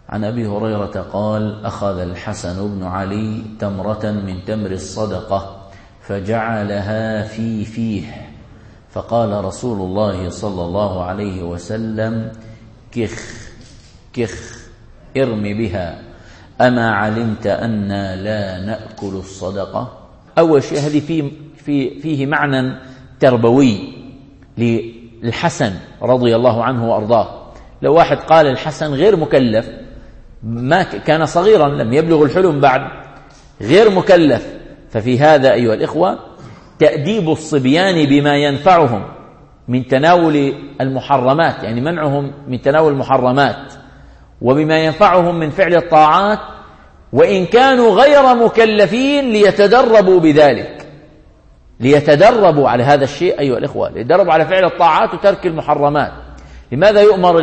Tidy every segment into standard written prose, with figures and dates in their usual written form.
عن أبي هريرة قال: أخذ الحسن بن علي تمرة من تمر الصدقة فجعلها في فيه، فقال رسول الله صلى الله عليه وسلم: كخ كخ ارم بها، أما علمت أنا لا نأكل الصدقة؟ أول شيء هذه فيه معنى تربوي للحسن رضي الله عنه وأرضاه. لو واحد قال الحسن غير مكلف، ما كان صغيرا لم يبلغ الحلم بعد، غير مكلف، ففي هذا أيها الإخوة تأديب الصبيان بما ينفعهم من تناول المحرمات، يعني منعهم من تناول المحرمات، وبما ينفعهم من فعل الطاعات، وإن كانوا غير مكلفين ليتدربوا بذلك، ليتدربوا على هذا الشيء أيها الإخوة، ليتدربوا على فعل الطاعات وترك المحرمات. لماذا يؤمر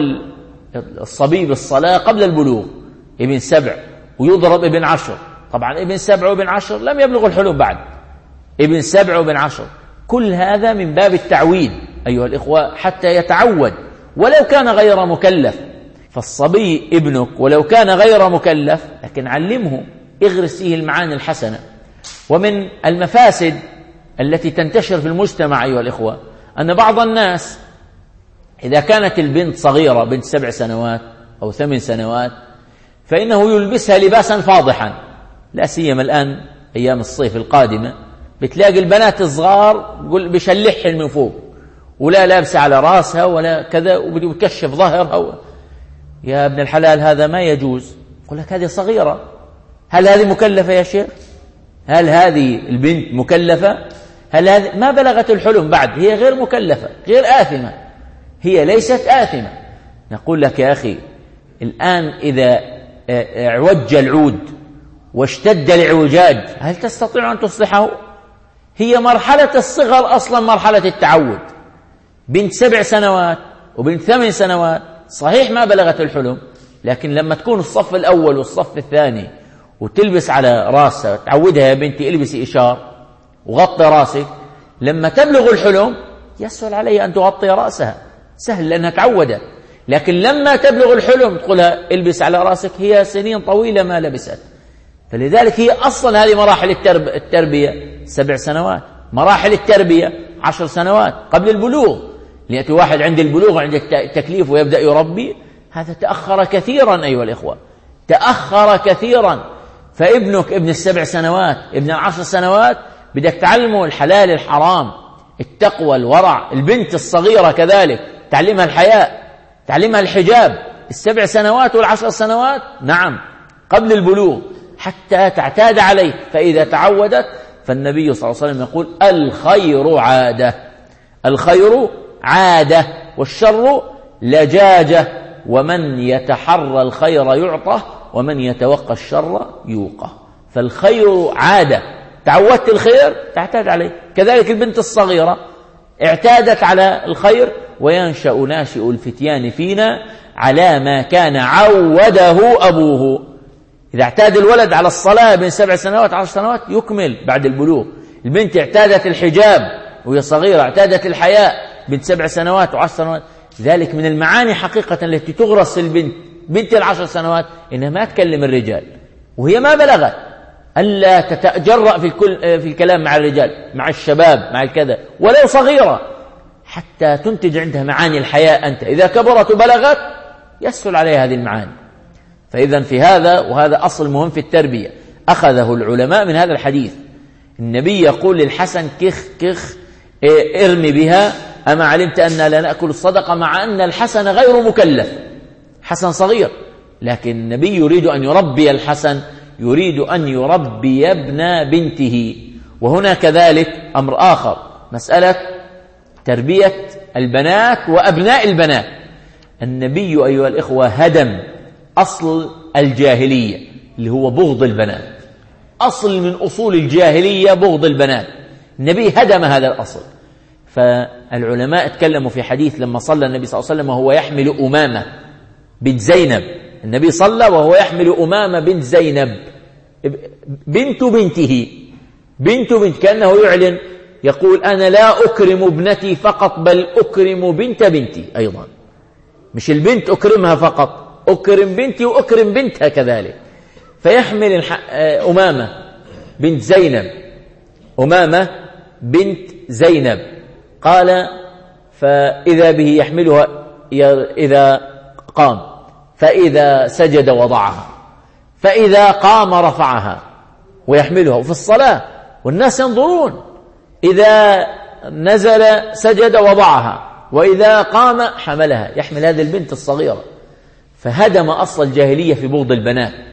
الصبي بالصلاة قبل البلوغ ابن 7 ويضرب ابن 10؟ طبعا ابن 7 وابن 10 لم يبلغ الحلم بعد، ابن 7 وابن 10. كل هذا من باب التعويد أيها الإخوة حتى يتعود ولو كان غير مكلف. فالصبي ابنك ولو كان غير مكلف لكن علمه، اغرس فيه المعاني الحسنة. ومن المفاسد التي تنتشر في المجتمع أيها الإخوة أن بعض الناس إذا كانت البنت صغيرة، بنت 7 سنوات أو 8 سنوات، فإنه يلبسها لباسا فاضحا، لا سيما الآن أيام الصيف القادمة بتلاقي البنات الصغار بشلحن من فوق، ولا لابسة على راسها ولا كذا، وبتكشف ظهرها. يا ابن الحلال هذا ما يجوز. يقول لك هذه صغيرة. هل هذه مكلفة يا شيخ؟ هل هذه البنت مكلفة؟ هل هذه ما بلغت الحلم بعد؟ هي غير مكلفة، غير آثمة، هي ليست آثمة. نقول لك يا أخي الآن إذا اعوج العود واشتد الإعوجاج هل تستطيع أن تصلحه؟ هي مرحلة الصغر أصلا مرحلة التعود. بنت 7 سنوات وبنت 8 سنوات صحيح ما بلغت الحلم، لكن لما تكون الصف الأول والصف الثاني وتلبس على راسها، تعودها يا بنتي البسي إشار وغطي راسك، لما تبلغ الحلم يسهل عليها أن تغطي رأسها، سهل لأنها تعودت. لكن لما تبلغ الحلم تقولها البس على راسك، هي سنين طويلة ما لبست. فلذلك هي أصلا هذه مراحل التربية 7 سنوات، مراحل التربية 10 سنوات قبل البلوغ. ليأتي واحد عند البلوغ عند التكليف ويبدأ يربي، هذا تأخر كثيرا أيها الإخوة، تأخر كثيرا. فابنك ابن 7 سنوات ابن 10 سنوات بدك تعلمه الحلال الحرام، التقوى الورع. البنت الصغيرة كذلك تعلمها الحياء، تعلمها الحجاب. 7 سنوات وال10 سنوات نعم قبل البلوغ حتى تعتاد عليه. فإذا تعودت فالنبي صلى الله عليه وسلم يقول الخير عادة، الخير عادة والشر لجاجة، ومن يتحرى الخير يعطى ومن يتوقى الشر يوقى. فالخير عادة، تعودت الخير تعتاد عليه. كذلك البنت الصغيرة اعتادت على الخير، وينشأ ناشئ الفتيان فينا على ما كان عوده أبوه. إذا اعتاد الولد على الصلاة بين 7 سنوات 10 سنوات يكمل بعد البلوغ. البنت اعتادت الحجاب وهي صغيرة، اعتادت الحياء بنت 7 سنوات و10 سنوات. ذلك من المعاني حقيقة التي تغرس البنت، بنت 10 سنوات، إنها ما تكلم الرجال وهي ما بلغت، ألا تتجرأ في الكلام مع الرجال، مع الشباب، مع الكذا ولو صغيرة، حتى تنتج عندها معاني الحياء. أنت إذا كبرت وبلغت يسهل عليها هذه المعاني. فإذا في هذا، وهذا أصل مهم في التربية أخذه العلماء من هذا الحديث. النبي يقول للحسن كخ كخ ارمي بها، أما علمت أن لا نأكل الصدقة، مع أن الحسن غير مكلف، حسن صغير، لكن النبي يريد أن يربي الحسن، يريد أن يربي ابن بنته. وهنا كذلك أمر آخر، مسألة تربية البنات وأبناء البنات. النبي أيها الإخوة هدم أصل الجاهلية اللي هو بغض البنات، أصل من أصول الجاهلية بغض البنات. النبي هدم هذا الأصل. فالعلماء اتكلموا في حديث لما صلى النبي صلى الله عليه وسلم وهو يحمل أمامة بنت زينب. النبي صلى وهو يحمل أمامة بنت زينب بنت بنته، بنت كأنه يعلن يقول أنا لا أكرم ابنتي فقط بل أكرم بنت بنتي أيضا، مش البنت أكرمها فقط أكرم بنتي وأكرم بنتها كذلك. فيحمل أمامة بنت زينب، أمامة بنت زينب، قال فإذا به يحملها إذا قام، فإذا سجد وضعها، فإذا قام رفعها ويحملها في الصلاة والناس ينظرون، إذا نزل سجد وضعها، وإذا قام حملها، يحمل هذه البنت الصغيرة. فهدم أصل الجاهلية في بغض البنات.